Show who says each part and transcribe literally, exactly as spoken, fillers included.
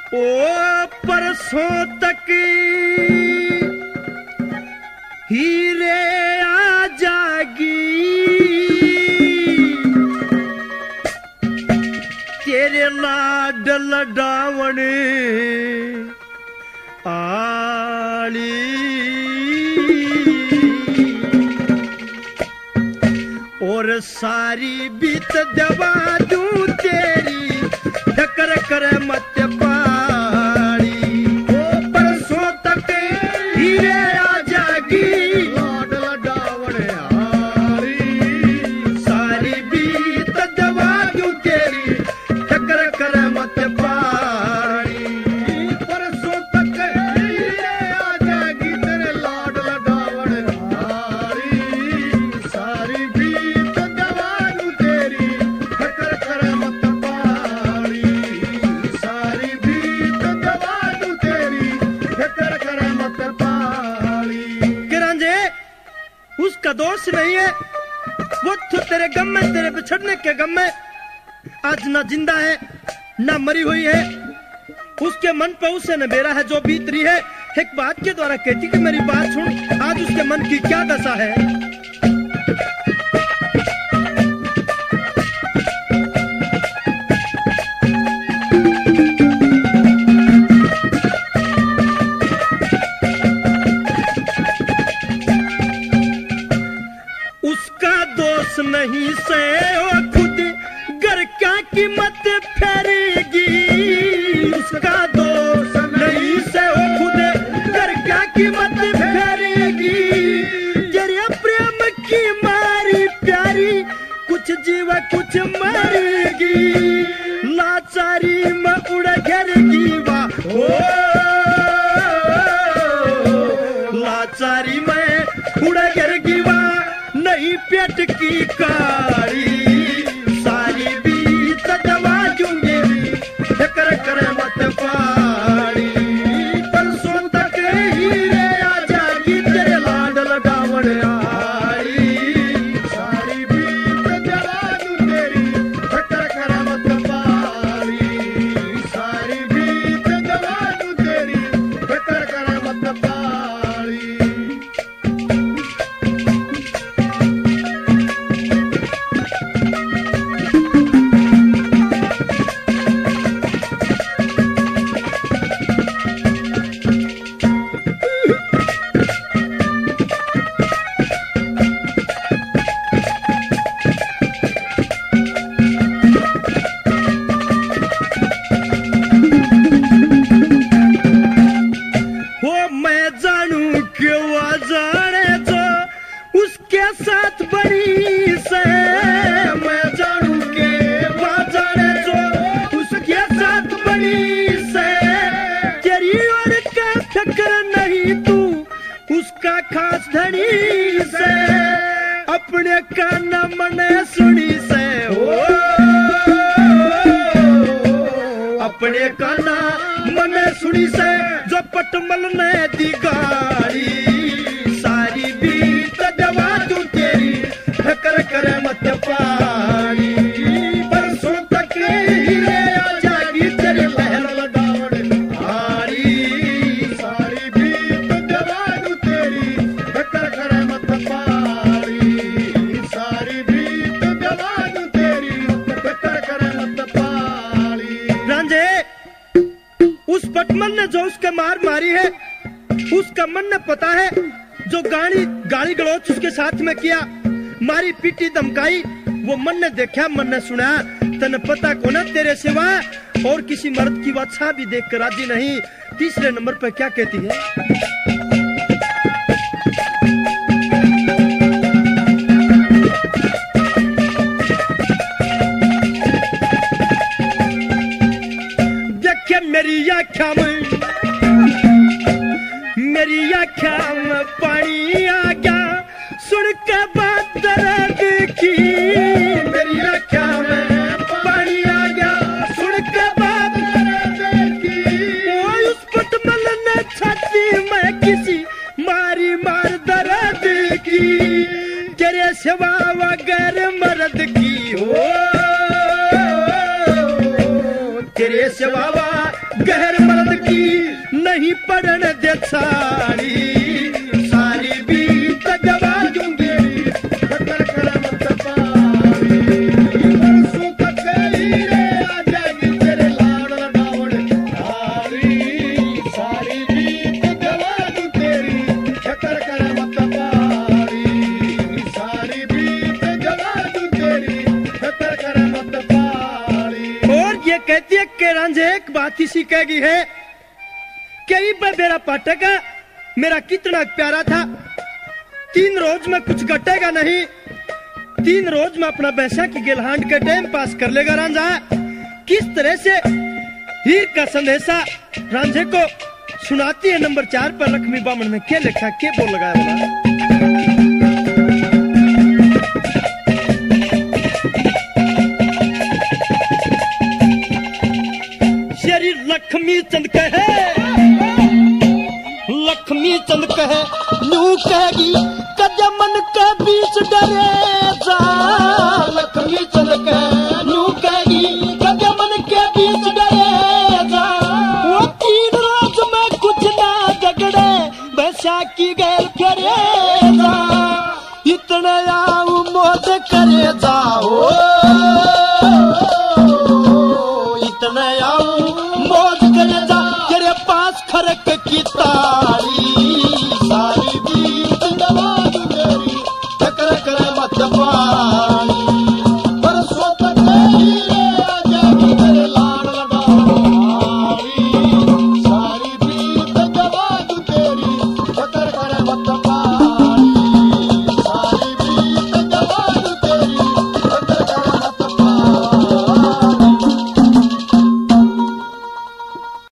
Speaker 1: ओ परसों तक हीरे आ जागी, तेरे लाड लडावण आली। और सारी बीत दबा दूं तेरी, ठकर कर मत पाड़ी। ओ परसों तक हीरे आ जागी, लाड लडावण आली। सारी बीत दबा दूं तेरी, ठकर कर मत पाड़ी। परसों तक हीरे आ जागी, तेरे लाड लडावण आली। सारी बीत दबा दूं तेरी, ठकर कर मत पाड़ी। सारी बीत दबा दूं तेरी, ठकर कर मत पाड़ी। किरांजे, उसका दोष नहीं है, वो तो तेरे गम में, तेरे बिछड़ने के गम में आज ना जिंदा है ना मरी हुई है। उसके मन पे उसे न बेरा है जो बीत रही है। एक बात के द्वारा कहती कि मेरी बात सुन, आज उसके मन की क्या दशा है। उसका दोष नहीं से ओ खुद घर क्या कीमत फेरेगी। उसका दोष नहीं से ओ खुद घर क्या कीमत फेरेगी। तेरे प्रेम की मारी प्यारी, कुछ जीव कुछ मरेगी। लाचारी में उड़ घेरेगी वाह ओ, लाचारी में उड़ घेरेगी वाह, नहीं पेट की कारी। सारी बीत दबा दूंगे, ठकर कर मत पाड़ी। परसों तक हीरे आ जागी, तेरे लाड लडावण आली। सारी बीत दबा दूं तेरी, ठकर कर मत पाड़ी। सारी बीत दबा दूं तेरी, ठकर कर मत पाड़ी। उसके साथ बड़ी से मैं जानू के बाजारे जो उसके साथ बड़ी से, तेरी और का फिक्र नहीं तू उसका खास धनी से। अपने कान मने सुनी से हो, अपने कान मने सुनी से जो पटमल ने दी गाड़ी। सारी बीत दबा दूं तेरी, ठकर कर मत पाड़ी। परसों तक हीरे आ जागी, तेरे लहर लगावण आली। सारी बीत दबा दूं तेरी, ठकर कर मत पाड़ी। सारी बीत दबा दूं तेरी, ठकर कर मत पाड़ी। रांझे, उस पटमल ने जो उसके मार मारी है, उसका मन ने पता है। जो गाली गाली गलौच उसके साथ में किया, मारी पीटी धमकाई, वो मन ने देखा, मन ने सुना। तने पता को ना तेरे सिवा और किसी मर्द की वाचा भी देख कर राजी नहीं। तीसरे नंबर पर क्या कहती है। देखे मेरी आँखा में, मेरी आँखा में पानी आ गया, सुन के बात दर्द की। मेरी आँखा में पानी आ गया, सुन के बात दर्द की। ओ उस पटमल ने छाती में किसी मारी मार दर्द की। तेरे सिवा वगैर मर्द की हो, तेरे सिवा बाबा गहर मर्द की नहीं पड़न दे साड़ी सारी बीत दबा दूंगी खतर कर मत पारी परसों कचेरी रे आ जाएगी तेरे लाड़ डावड़ सारी सारी बीत दबा दूं तेरी खतर कर मत पारी सारी बीत दबा दूं तेरी खतर कर मत पारी। और ये कहती है कि रांझे एक बात ही सीखेगी है कई बेरा पाटेगा मेरा कितना प्यारा था तीन रोज में कुछ घटेगा नहीं तीन रोज में अपना बैसा की गिलहांड के टाइम पास कर लेगा रांझा। किस तरह से हीर का संदेशा रांझे को सुनाती है नंबर चार पर लक्ष्मी बामन में क्या लिखा क्या बोल लगाया बोला लक्ष्मी चंद कहे लक्ष्मी चंद कहे नू कहेगी कदे मन के बीच डरे जा लक्ष्मी चंद कहे नू कहेगी कदे मन के बीच डरे जा वो तीन रोज में कुछ ना झगड़े बैसा की गैल करे जा इतने आऊ मौज करे जाओ इतने आऊ मौज करे जा तेरे पास खरक की तार